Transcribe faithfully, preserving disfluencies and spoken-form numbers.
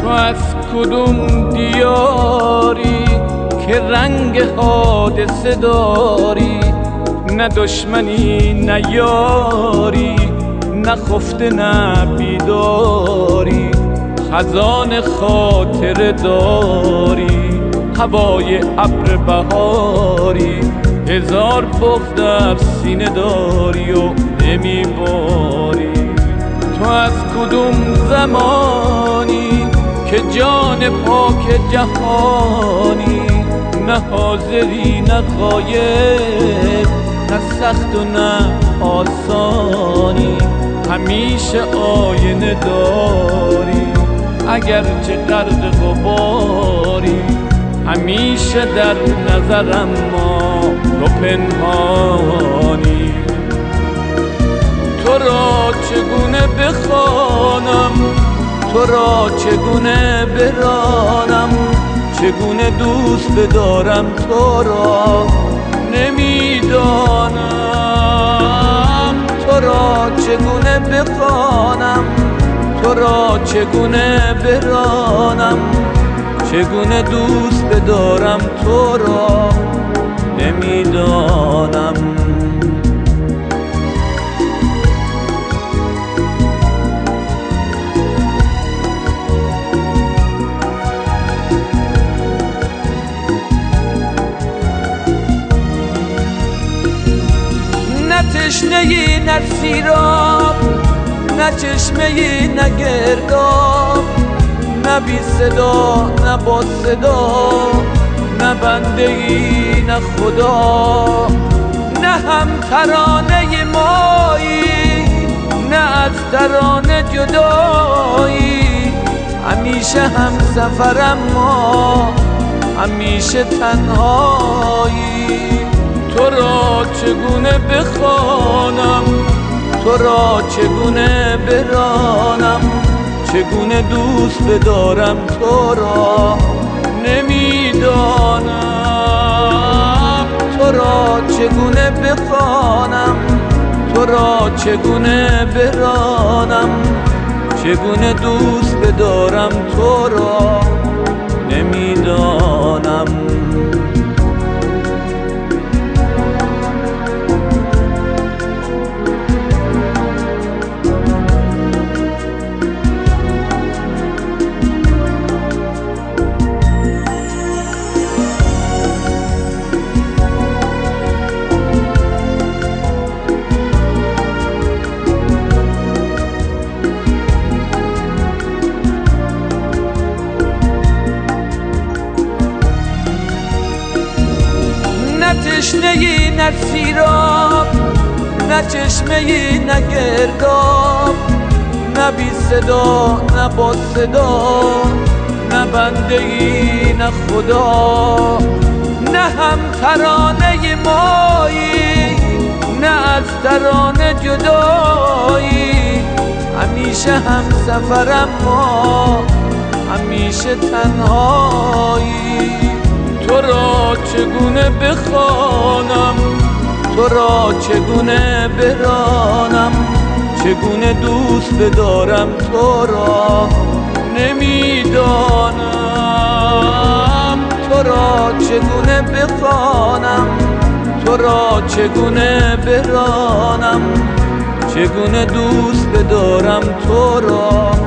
تو از کدوم دیاری که رنگ حادثه داری؟ نه دشمنی نه یاری، نه خفته نه بیداری، خزان خاطر داری، هوای ابر بهاری، هزار بغض در سینه داری و نمیباری. تو از کدوم زمانی که جان پاک جهانی؟ نه حاضری نه غایب، نه سخت و نه آسانی، همیشه آینه داری اگرچه غرق غباری، همیشه در نظرم ما تو پنهانی. تو را چگونه بخوانم، تو را چگونه برانم، چگونه دوست بدارم تو را نمیدانم. تو را چگونه بخوانم، تو را چگونه برانم، چگونه دوست بدارم تو را نمیدانم. نه تشنه‌ای نه سیراب، نه چشمه‌ای نه گرداب، نه بی صدا نه با صدا، نه بنده‌ای نه خدا، نه هم ترانه مایی نه از ترانه جدایی، همیشه هم سفرم ما همیشه تنهایی. تو را چگونه بخوانم، تو را چگونه برانم، چگونه دوست بدارم تو را نمیدانم. تو را چگونه بخوانم، تو را چگونه برانم، چگونه دوست بدارم تو را نمیدانم. نه تشنه‌ای نه سیراب، نه چشمه‌ای نه گرداب، نه بی صدا نه با صدا، نه بنده‌ای نه خدا، نه هم ترانه مایی نه از ترانه جدایی، همیشه هم سفرم ما همیشه تنهایی. تو را چگونه بخوانم، تو را چگونه برانم، چگونه دوست بدارم تو را نمیدانم. تو را چگونه بخوانم، تو را چگونه برانم، چگونه دوست بدارم تو را